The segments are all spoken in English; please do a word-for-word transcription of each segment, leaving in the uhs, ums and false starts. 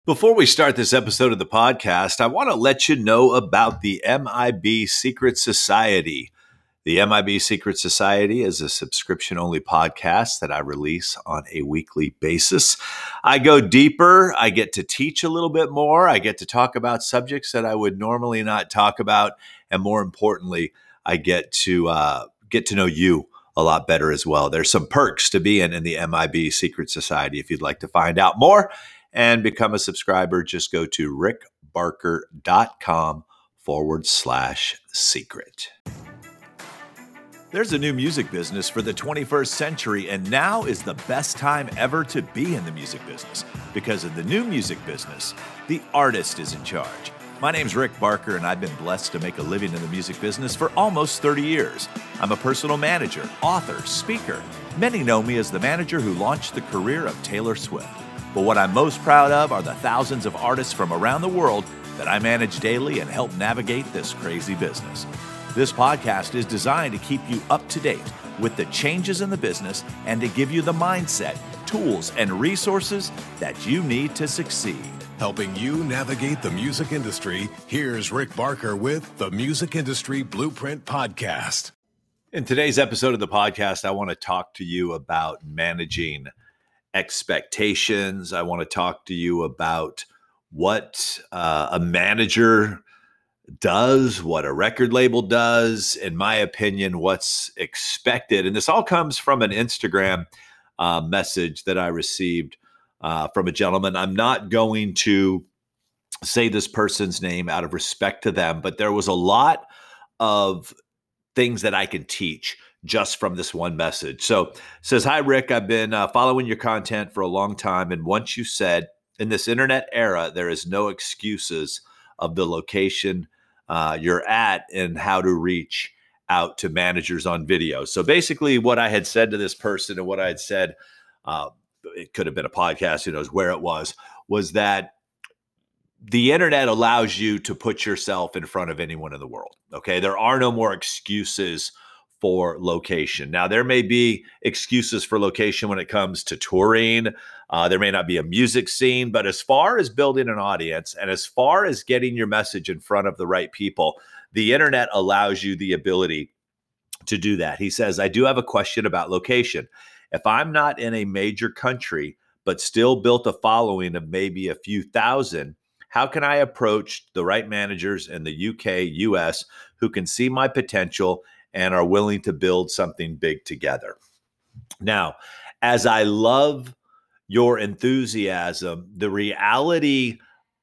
Before we start this episode of the podcast, I want to let you know about the M I B Secret Society. The M I B Secret Society is a subscription-only podcast that I release on a weekly basis. I go deeper. I get to teach a little bit more. I get to talk about subjects that I would normally not talk about. And more importantly, I get to uh, get to know you a lot better as well. There's some perks to being in the M I B Secret Society. If you'd like to find out more and become a subscriber, just go to rickbarker.com forward slash secret. There's a new music business for the twenty-first century, and now is the best time ever to be in the music business. Because in the new music business, the artist is in charge. My name's Rick Barker, and I've been blessed to make a living in the music business for almost thirty years. I'm a personal manager, author, speaker. Many know me as the manager who launched the career of Taylor Swift. But what I'm most proud of are the thousands of artists from around the world that I manage daily and help navigate this crazy business. This podcast is designed to keep you up to date with the changes in the business and to give you the mindset, tools, and resources that you need to succeed. Helping you navigate the music industry, here's Rick Barker with the Music Industry Blueprint Podcast. In today's episode of the podcast, I want to talk to you about managing expectations. I want to talk to you about what uh, a manager does, what a record label does, in my opinion, what's expected. And this all comes from an Instagram uh, message that I received uh, from a gentleman. I'm not going to say this person's name out of respect to them, but there was a lot of things that I can teach just from this one message. So it says, "Hi, Rick, I've been uh, following your content for a long time. And once you said, in this internet era, there is no excuses of the location uh, you're at and how to reach out to managers on video." So basically what I had said to this person and what I had said, uh, it could have been a podcast, who knows where it was, was that the internet allows you to put yourself in front of anyone in the world. Okay. There are no more excuses for location. Now, there may be excuses for location when it comes to touring. Uh, there may not be a music scene, but as far as building an audience and as far as getting your message in front of the right people, the internet allows you the ability to do that. He says, "I do have a question about location. If I'm not in a major country, but still built a following of maybe a few thousand, how can I approach the right managers in the U K, U S who can see my potential and are willing to build something big together?" Now, as I love your enthusiasm, the reality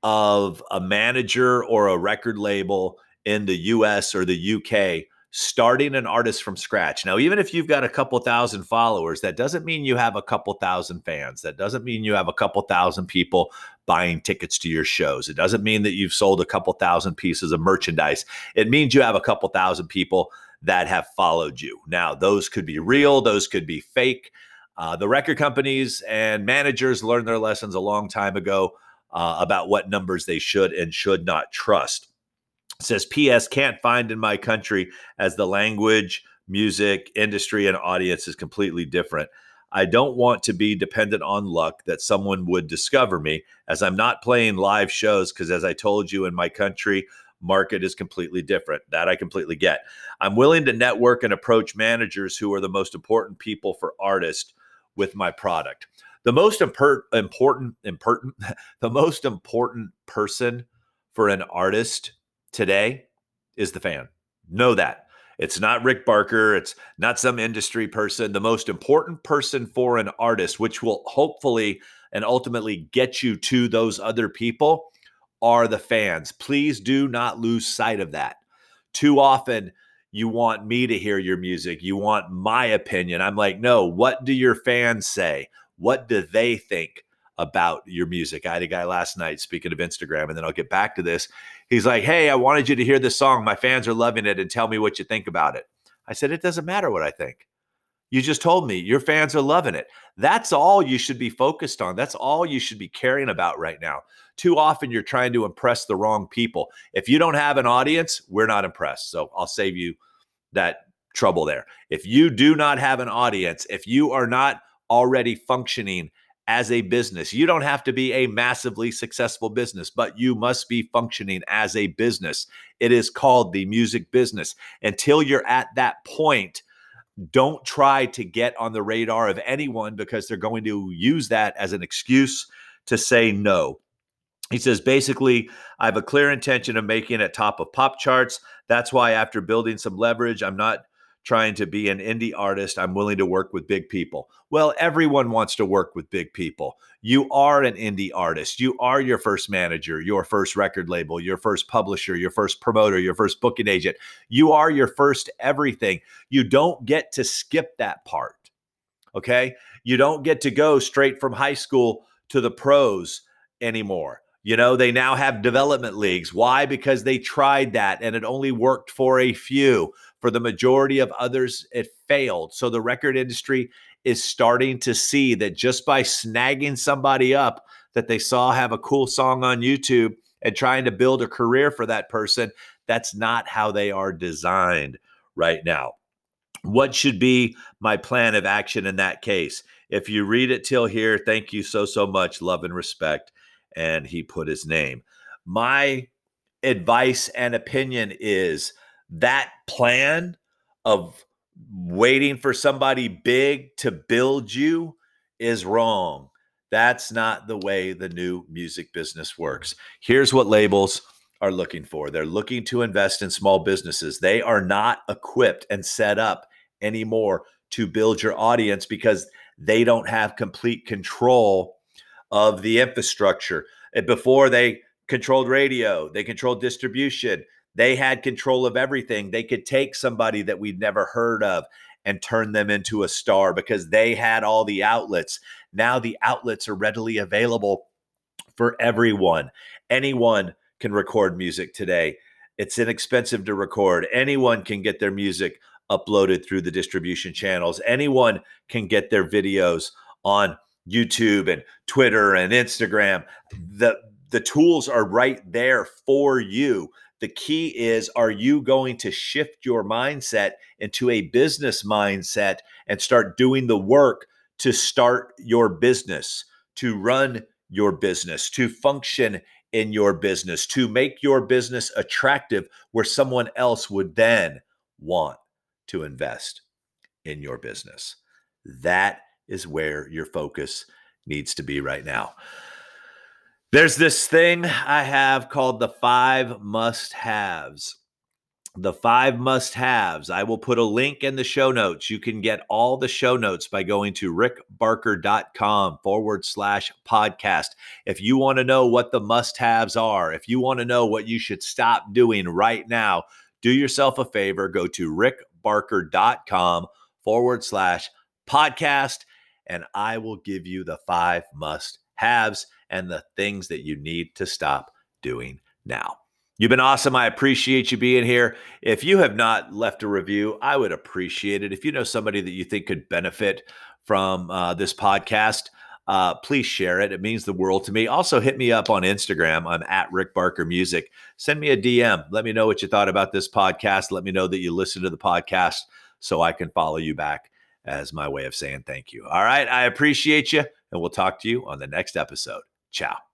of a manager or a record label in the U S or the U K starting an artist from scratch. Now, even if you've got a couple thousand followers, that doesn't mean you have a couple thousand fans. That doesn't mean you have a couple thousand people buying tickets to your shows. It doesn't mean that you've sold a couple thousand pieces of merchandise. It means you have a couple thousand people that have followed you. Now, those could be real, those could be fake. Uh, the record companies and managers learned their lessons a long time ago uh, about what numbers they should and should not trust. It says, "P S can't find in my country as the language, music, industry, and audience is completely different. I don't want to be dependent on luck that someone would discover me, as I'm not playing live shows because, as I told you, in my country, market is completely different. That I completely get. I'm willing to network and approach managers who are the most important people for artists with my product." The most impor- important, important, the most important person for an artist today is the fan. Know that. It's not Rick Barker. It's not some industry person. The most important person for an artist, which will hopefully and ultimately get you to those other people, are the fans. Please do not lose sight of that. Too often, you want me to hear your music. You want my opinion. I'm like, no, what do your fans say? What do they think about your music? I had a guy last night, speaking of Instagram, and then I'll get back to this. He's like, "Hey, I wanted you to hear this song. My fans are loving it, and tell me what you think about it." I said, "It doesn't matter what I think. You just told me your fans are loving it." That's all you should be focused on. That's all you should be caring about right now. Too often you're trying to impress the wrong people. If you don't have an audience, we're not impressed. So I'll save you that trouble there. If you do not have an audience, if you are not already functioning as a business. You don't have to be a massively successful business, but you must be functioning as a business. It is called the music business. Until you're at that point, don't try to get on the radar of anyone, because they're going to use that as an excuse to say no. He says, basically, I have a clear intention of making it top of pop charts. That's why after building some leverage, I'm not trying to be an indie artist. I'm willing to work with big people. Well, everyone wants to work with big people. You are an indie artist. You are your first manager, your first record label, your first publisher, your first promoter, your first booking agent. You are your first everything. You don't get to skip that part, okay? You don't get to go straight from high school to the pros anymore. You know, they now have development leagues. Why? Because they tried that and it only worked for a few. For the majority of others, it failed. So the record industry is starting to see that just by snagging somebody up that they saw have a cool song on YouTube and trying to build a career for that person, that's not how they are designed right now. What should be my plan of action in that case? If you read it till here, thank you so, so much. Love and respect. And he put his name. My advice and opinion is that plan of waiting for somebody big to build you is wrong. That's not the way the new music business works. Here's what labels are looking for. They're looking to invest in small businesses. They are not equipped and set up anymore to build your audience because they don't have complete control of the infrastructure. And before, they controlled radio, they controlled distribution, they had control of everything. They could take somebody that we'd never heard of and turn them into a star because they had all the outlets. Now the outlets are readily available for everyone. Anyone can record music today. It's inexpensive to record. Anyone can get their music uploaded through the distribution channels. Anyone can get their videos on YouTube and Twitter and Instagram. The, the tools are right there for you. The key is, are you going to shift your mindset into a business mindset and start doing the work to start your business, to run your business, to function in your business, to make your business attractive where someone else would then want to invest in your business? That is where your focus needs to be right now. There's this thing I have called the five must-haves. The five must-haves. I will put a link in the show notes. You can get all the show notes by going to rickbarker.com forward slash podcast. If you want to know what the must-haves are, if you want to know what you should stop doing right now, do yourself a favor, go to rickbarker.com forward slash podcast, and I will give you the five must-haves and the things that you need to stop doing now. You've been awesome. I appreciate you being here. If you have not left a review, I would appreciate it. If you know somebody that you think could benefit from uh, this podcast, uh, please share it. It means the world to me. Also, hit me up on Instagram. I'm at Rick Barker Music. Send me a D M. Let me know what you thought about this podcast. Let me know that you listened to the podcast so I can follow you back as my way of saying thank you. All right. I appreciate you, and we'll talk to you on the next episode. Ciao.